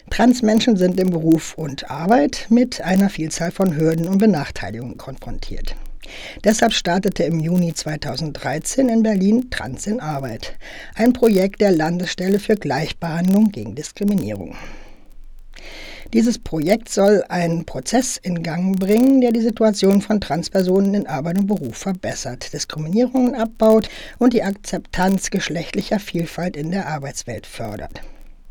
Transmenschen sind im Beruf und Arbeit mit einer Vielzahl von Hürden und Benachteiligungen konfrontiert. Deshalb startete im Juni 2013 in Berlin Trans in Arbeit, ein Projekt der Landesstelle für Gleichbehandlung gegen Diskriminierung. Dieses Projekt soll einen Prozess in Gang bringen, der die Situation von Transpersonen in Arbeit und Beruf verbessert, Diskriminierungen abbaut und die Akzeptanz geschlechtlicher Vielfalt in der Arbeitswelt fördert.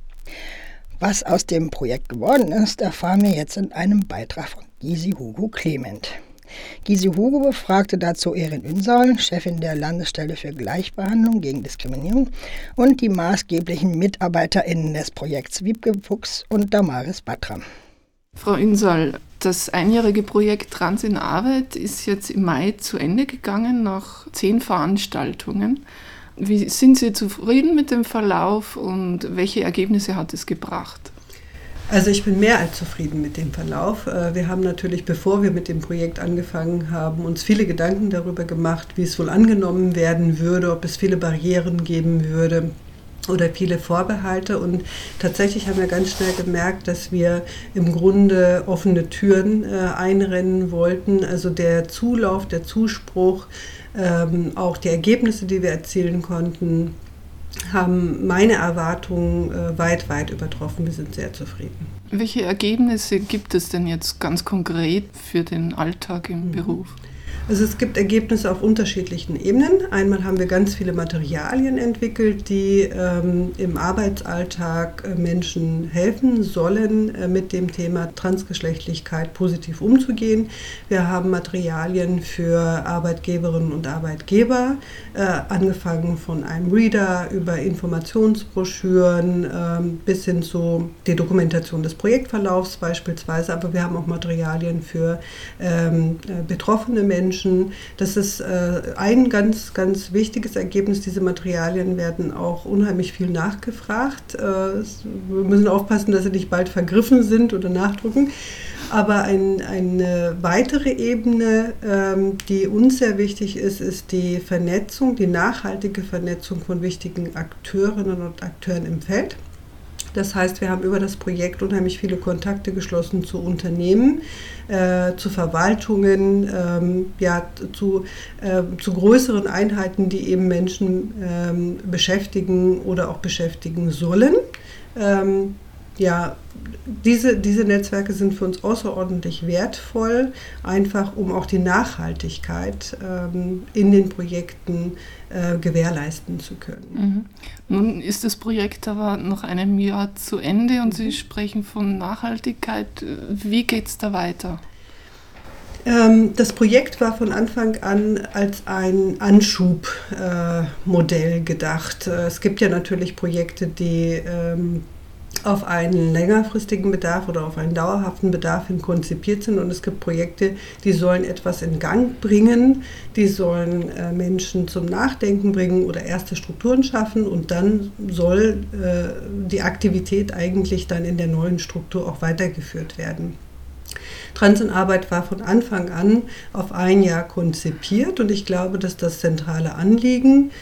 Was aus dem Projekt geworden ist, erfahren wir jetzt in einem Beitrag von Gysi Hugo Clement. Gysi Hugo befragte dazu Erin Ünsal, Chefin der Landesstelle für Gleichbehandlung gegen Diskriminierung, und die maßgeblichen MitarbeiterInnen des Projekts Wiebke Fuchs und Damaris Batram. Frau Ünsal, das einjährige Projekt Trans in Arbeit ist jetzt im Mai zu Ende gegangen, nach 10 Veranstaltungen. Wie sind Sie zufrieden mit dem Verlauf und welche Ergebnisse hat es gebracht? Also ich bin mehr als zufrieden mit dem Verlauf. Wir haben natürlich, bevor wir mit dem Projekt angefangen haben, uns viele Gedanken darüber gemacht, wie es wohl angenommen werden würde, ob es viele Barrieren geben würde oder viele Vorbehalte. Und tatsächlich haben wir ganz schnell gemerkt, dass wir im Grunde offene Türen einrennen wollten. Also der Zulauf, der Zuspruch, auch die Ergebnisse, die wir erzielen konnten, haben meine Erwartungen weit, weit übertroffen. Wir sind sehr zufrieden. Welche Ergebnisse gibt es denn jetzt ganz konkret für den Alltag im Beruf? Also es gibt Ergebnisse auf unterschiedlichen Ebenen. Einmal haben wir ganz viele Materialien entwickelt, die im Arbeitsalltag Menschen helfen sollen, mit dem Thema Transgeschlechtlichkeit positiv umzugehen. Wir haben Materialien für Arbeitgeberinnen und Arbeitgeber, angefangen von einem Reader über Informationsbroschüren bis hin zu der Dokumentation des Projektverlaufs beispielsweise. Aber wir haben auch Materialien für betroffene Menschen. Das ist ein ganz, ganz wichtiges Ergebnis. Diese Materialien werden auch unheimlich viel nachgefragt. Wir müssen aufpassen, dass sie nicht bald vergriffen sind oder nachdrucken. Aber eine weitere Ebene, die uns sehr wichtig ist, ist die Vernetzung, die nachhaltige Vernetzung von wichtigen Akteurinnen und Akteuren im Feld. Das heißt, wir haben über das Projekt unheimlich viele Kontakte geschlossen zu Unternehmen, zu Verwaltungen, zu größeren Einheiten, die eben Menschen beschäftigen oder auch beschäftigen sollen. Diese Netzwerke sind für uns außerordentlich wertvoll, einfach um auch die Nachhaltigkeit in den Projekten gewährleisten zu können. Nun ist das Projekt aber nach einem Jahr zu Ende und Sie sprechen von Nachhaltigkeit. Wie geht es da weiter? Das Projekt war von Anfang an als ein Anschubmodell gedacht. Es gibt ja natürlich Projekte, die auf einen längerfristigen Bedarf oder auf einen dauerhaften Bedarf hin konzipiert sind. Und es gibt Projekte, die sollen etwas in Gang bringen, die sollen Menschen zum Nachdenken bringen oder erste Strukturen schaffen. Und dann soll die Aktivität eigentlich dann in der neuen Struktur auch weitergeführt werden. Trans in Arbeit war von Anfang an auf ein Jahr konzipiert und ich glaube, dass das zentrale Anliegen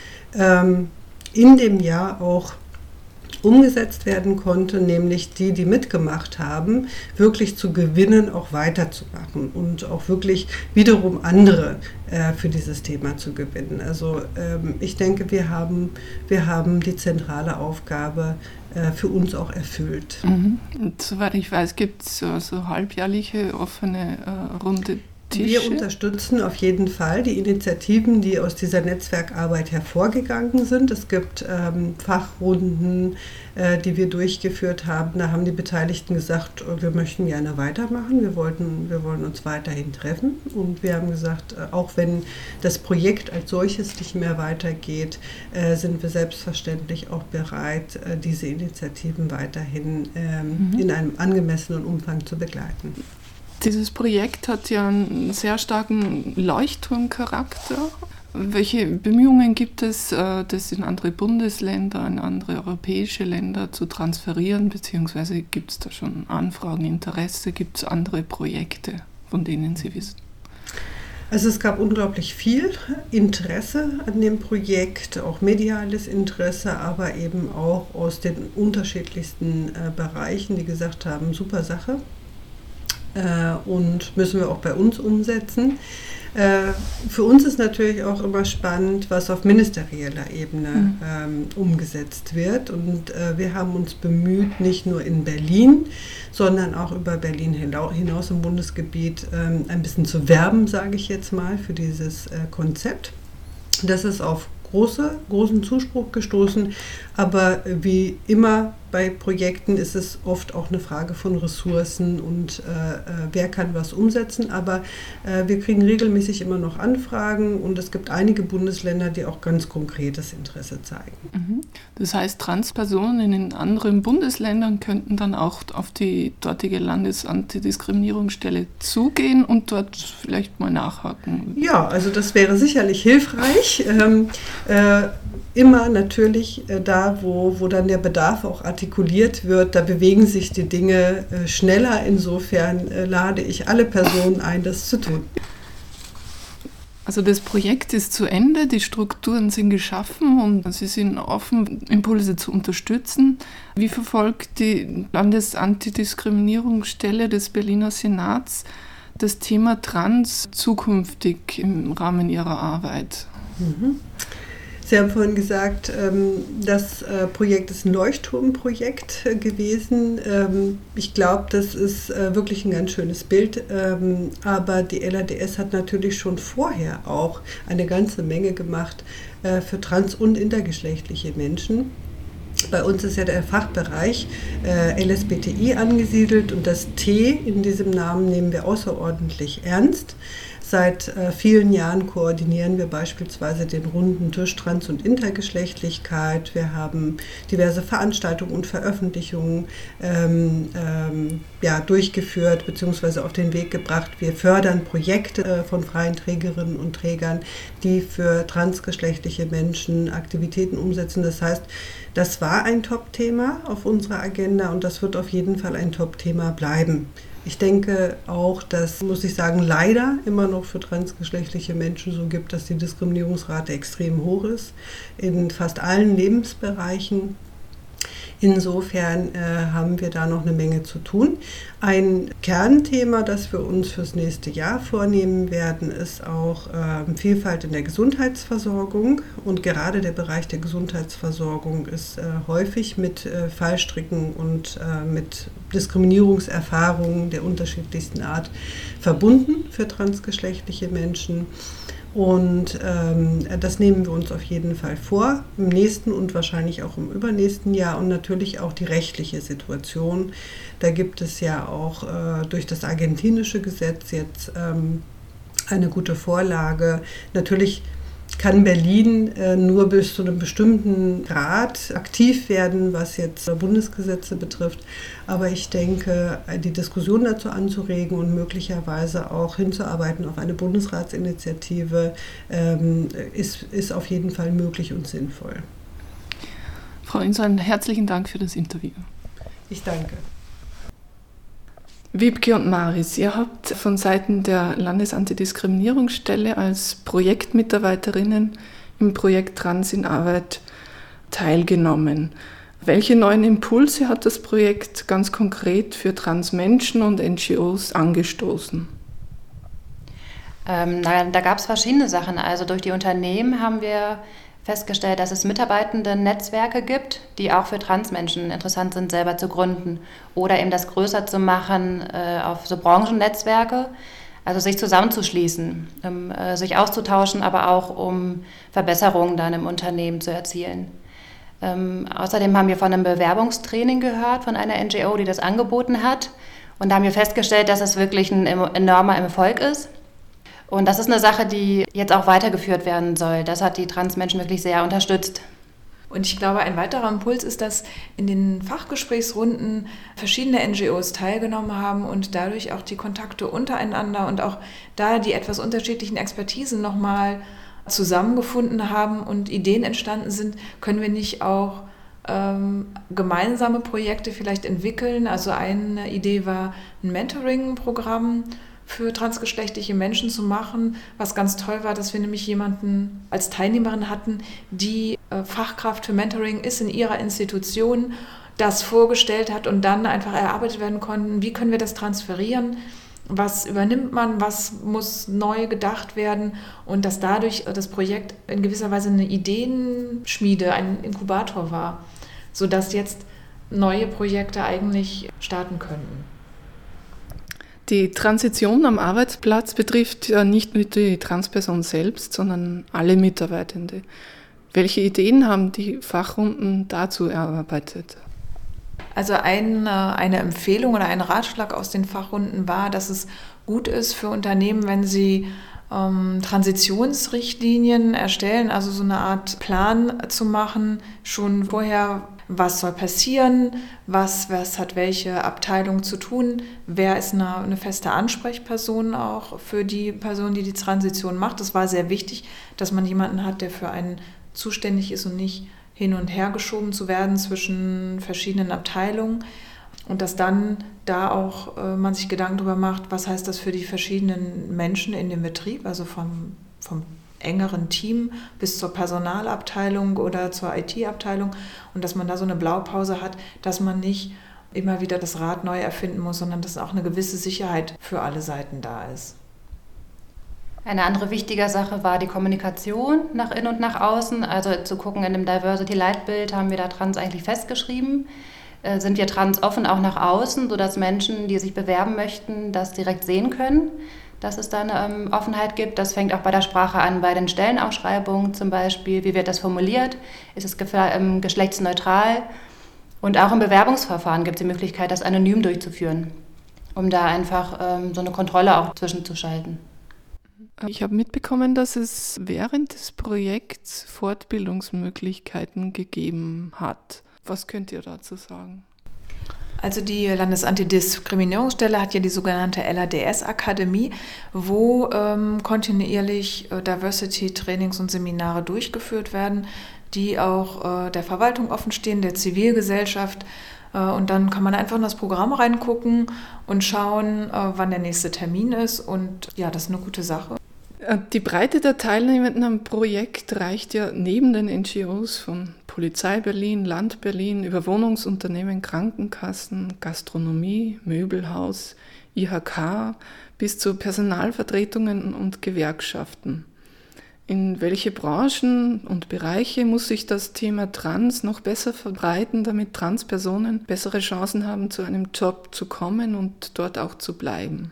in dem Jahr auch umgesetzt werden konnte, nämlich die mitgemacht haben, wirklich zu gewinnen, auch weiterzumachen und auch wirklich wiederum andere für dieses Thema zu gewinnen. Also ich denke, wir haben die zentrale Aufgabe für uns auch erfüllt. Und soweit ich weiß, gibt es so halbjährliche offene runde Tische. Wir unterstützen auf jeden Fall die Initiativen, die aus dieser Netzwerkarbeit hervorgegangen sind. Es gibt Fachrunden, die wir durchgeführt haben. Da haben die Beteiligten gesagt, wir möchten gerne weitermachen, wir wollen uns weiterhin treffen. Und wir haben gesagt, auch wenn das Projekt als solches nicht mehr weitergeht, sind wir selbstverständlich auch bereit, diese Initiativen weiterhin in einem angemessenen Umfang zu begleiten. Dieses Projekt hat ja einen sehr starken Leuchtturmcharakter. Welche Bemühungen gibt es, das in andere Bundesländer, in andere europäische Länder zu transferieren, beziehungsweise gibt es da schon Anfragen, Interesse, gibt es andere Projekte, von denen Sie wissen? Also es gab unglaublich viel Interesse an dem Projekt, auch mediales Interesse, aber eben auch aus den unterschiedlichsten Bereichen, die gesagt haben, super Sache und müssen wir auch bei uns umsetzen. Für uns ist natürlich auch immer spannend, was auf ministerieller Ebene umgesetzt wird. Und wir haben uns bemüht, nicht nur in Berlin, sondern auch über Berlin hinaus im Bundesgebiet ein bisschen zu werben, sage ich jetzt mal, für dieses Konzept. Das ist auf großen Zuspruch gestoßen, aber wie immer bei Projekten ist es oft auch eine Frage von Ressourcen und wer kann was umsetzen, aber wir kriegen regelmäßig immer noch Anfragen und es gibt einige Bundesländer, die auch ganz konkretes Interesse zeigen. Das heißt, Transpersonen in anderen Bundesländern könnten dann auch auf die dortige Landesantidiskriminierungsstelle zugehen und dort vielleicht mal nachhaken. Ja, also das wäre sicherlich hilfreich. Immer natürlich da, wo dann der Bedarf auch artikuliert wird, da bewegen sich die Dinge schneller. Insofern lade ich alle Personen ein, das zu tun. Also das Projekt ist zu Ende, die Strukturen sind geschaffen und Sie sind offen, Impulse zu unterstützen. Wie verfolgt die Landesantidiskriminierungsstelle des Berliner Senats das Thema Trans zukünftig im Rahmen Ihrer Arbeit? Sie haben vorhin gesagt, das Projekt ist ein Leuchtturmprojekt gewesen. Ich glaube, das ist wirklich ein ganz schönes Bild. Aber die LADS hat natürlich schon vorher auch eine ganze Menge gemacht für trans- und intergeschlechtliche Menschen. Bei uns ist ja der Fachbereich LSBTI angesiedelt und das T in diesem Namen nehmen wir außerordentlich ernst. Seit vielen Jahren koordinieren wir beispielsweise den runden Tisch Trans- und Intergeschlechtlichkeit. Wir haben diverse Veranstaltungen und Veröffentlichungen durchgeführt bzw. auf den Weg gebracht. Wir fördern Projekte von freien Trägerinnen und Trägern, die für transgeschlechtliche Menschen Aktivitäten umsetzen. Das heißt, das war ein Top-Thema auf unserer Agenda und das wird auf jeden Fall ein Top-Thema bleiben. Ich denke auch, dass, muss ich sagen, leider immer noch für transgeschlechtliche Menschen so gibt, dass die Diskriminierungsrate extrem hoch ist, in fast allen Lebensbereichen. Insofern haben wir da noch eine Menge zu tun. Ein Kernthema, das wir uns fürs nächste Jahr vornehmen werden, ist auch Vielfalt in der Gesundheitsversorgung. Und gerade der Bereich der Gesundheitsversorgung ist häufig mit Fallstricken und mit Diskriminierungserfahrungen der unterschiedlichsten Art verbunden für transgeschlechtliche Menschen. Und das nehmen wir uns auf jeden Fall vor, im nächsten und wahrscheinlich auch im übernächsten Jahr und natürlich auch die rechtliche Situation. Da gibt es ja auch durch das argentinische Gesetz jetzt eine gute Vorlage. Natürlich kann Berlin nur bis zu einem bestimmten Grad aktiv werden, was jetzt Bundesgesetze betrifft. Aber ich denke, die Diskussion dazu anzuregen und möglicherweise auch hinzuarbeiten auf eine Bundesratsinitiative ist auf jeden Fall möglich und sinnvoll. Frau Insel, herzlichen Dank für das Interview. Ich danke. Wiebke und Maris, ihr habt von Seiten der Landesantidiskriminierungsstelle als Projektmitarbeiterinnen im Projekt Trans in Arbeit teilgenommen. Welche neuen Impulse hat das Projekt ganz konkret für Transmenschen und NGOs angestoßen? Da gab es verschiedene Sachen. Also durch die Unternehmen haben wir festgestellt, dass es Mitarbeitenden-Netzwerke gibt, die auch für Transmenschen interessant sind, selber zu gründen oder eben das größer zu machen auf so Branchennetzwerke, also sich zusammenzuschließen, sich auszutauschen, aber auch um Verbesserungen dann im Unternehmen zu erzielen. Außerdem haben wir von einem Bewerbungstraining gehört von einer NGO, die das angeboten hat und da haben wir festgestellt, dass es wirklich ein enormer Erfolg ist. Und das ist eine Sache, die jetzt auch weitergeführt werden soll. Das hat die Transmenschen wirklich sehr unterstützt. Und ich glaube, ein weiterer Impuls ist, dass in den Fachgesprächsrunden verschiedene NGOs teilgenommen haben und dadurch auch die Kontakte untereinander und auch da die etwas unterschiedlichen Expertisen nochmal zusammengefunden haben und Ideen entstanden sind, können wir nicht auch gemeinsame Projekte vielleicht entwickeln. Also eine Idee war ein Mentoring-Programm für transgeschlechtliche Menschen zu machen. Was ganz toll war, dass wir nämlich jemanden als Teilnehmerin hatten, die Fachkraft für Mentoring ist in ihrer Institution, das vorgestellt hat und dann einfach erarbeitet werden konnten, wie können wir das transferieren, was übernimmt man, was muss neu gedacht werden und dass dadurch das Projekt in gewisser Weise eine Ideenschmiede, ein Inkubator war, sodass jetzt neue Projekte eigentlich starten könnten. Die Transition am Arbeitsplatz betrifft ja nicht nur die Transperson selbst, sondern alle Mitarbeitende. Welche Ideen haben die Fachrunden dazu erarbeitet? Also eine Empfehlung oder ein Ratschlag aus den Fachrunden war, dass es gut ist für Unternehmen, wenn sie Transitionsrichtlinien erstellen, also so eine Art Plan zu machen, schon vorher, was soll passieren, was hat welche Abteilung zu tun, wer ist eine feste Ansprechperson auch für die Person, die die Transition macht. Das war sehr wichtig, dass man jemanden hat, der für einen zuständig ist und nicht hin und her geschoben zu werden zwischen verschiedenen Abteilungen und dass dann da auch man sich Gedanken darüber macht, was heißt das für die verschiedenen Menschen in dem Betrieb, also vom engeren Team bis zur Personalabteilung oder zur IT-Abteilung und dass man da so eine Blaupause hat, dass man nicht immer wieder das Rad neu erfinden muss, sondern dass auch eine gewisse Sicherheit für alle Seiten da ist. Eine andere wichtige Sache war die Kommunikation nach innen und nach außen. Also zu gucken, in dem Diversity-Leitbild haben wir da trans eigentlich festgeschrieben. Sind wir trans offen auch nach außen, sodass Menschen, die sich bewerben möchten, das direkt sehen können, dass es da eine Offenheit gibt. Das fängt auch bei der Sprache an, bei den Stellenausschreibungen zum Beispiel. Wie wird das formuliert? Ist es geschlechtsneutral? Und auch im Bewerbungsverfahren gibt es die Möglichkeit, das anonym durchzuführen, um da einfach so eine Kontrolle auch zwischenzuschalten. Ich habe mitbekommen, dass es während des Projekts Fortbildungsmöglichkeiten gegeben hat. Was könnt ihr dazu sagen? Also die Landesantidiskriminierungsstelle hat ja die sogenannte LADS-Akademie, wo kontinuierlich Diversity-Trainings und Seminare durchgeführt werden, die auch der Verwaltung offenstehen, der Zivilgesellschaft. Und dann kann man einfach in das Programm reingucken und schauen, wann der nächste Termin ist. Und ja, das ist eine gute Sache. Die Breite der Teilnehmenden am Projekt reicht ja neben den NGOs von Polizei Berlin, Land Berlin, über Wohnungsunternehmen, Krankenkassen, Gastronomie, Möbelhaus, IHK bis zu Personalvertretungen und Gewerkschaften. In welche Branchen und Bereiche muss sich das Thema Trans noch besser verbreiten, damit Transpersonen bessere Chancen haben, zu einem Job zu kommen und dort auch zu bleiben?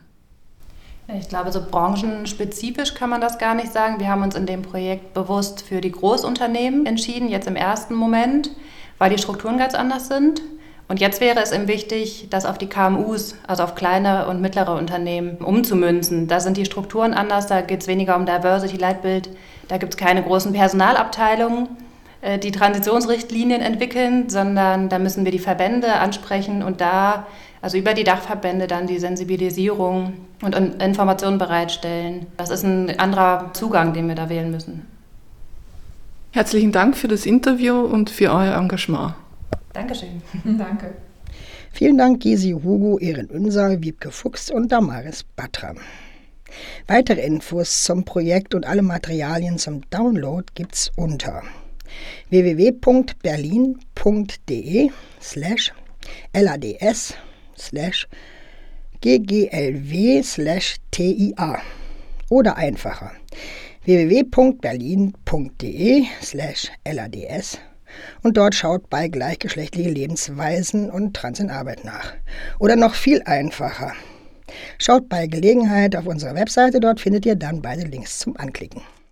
Ich glaube, so branchenspezifisch kann man das gar nicht sagen. Wir haben uns in dem Projekt bewusst für die Großunternehmen entschieden, jetzt im ersten Moment, weil die Strukturen ganz anders sind. Und jetzt wäre es eben wichtig, das auf die KMUs, also auf kleine und mittlere Unternehmen, umzumünzen. Da sind die Strukturen anders, da geht es weniger um Diversity-Leitbild, da gibt es keine großen Personalabteilungen, die Transitionsrichtlinien entwickeln, sondern da müssen wir die Verbände ansprechen und da, also über die Dachverbände, dann die Sensibilisierung und Informationen bereitstellen. Das ist ein anderer Zugang, den wir da wählen müssen. Herzlichen Dank für das Interview und für euer Engagement. Dankeschön. Danke. Vielen Dank Gysi Hugo, Erin Ünsal, Wiebke Fuchs und Damaris Batra. Weitere Infos zum Projekt und alle Materialien zum Download gibt's unter www.berlin.de/LADS/GGLW/TIA oder einfacher www.berlin.de/LADS und dort schaut bei gleichgeschlechtliche Lebensweisen und Trans in Arbeit nach. Oder noch viel einfacher. Schaut bei Gelegenheit auf unserer Webseite, dort findet ihr dann beide Links zum Anklicken.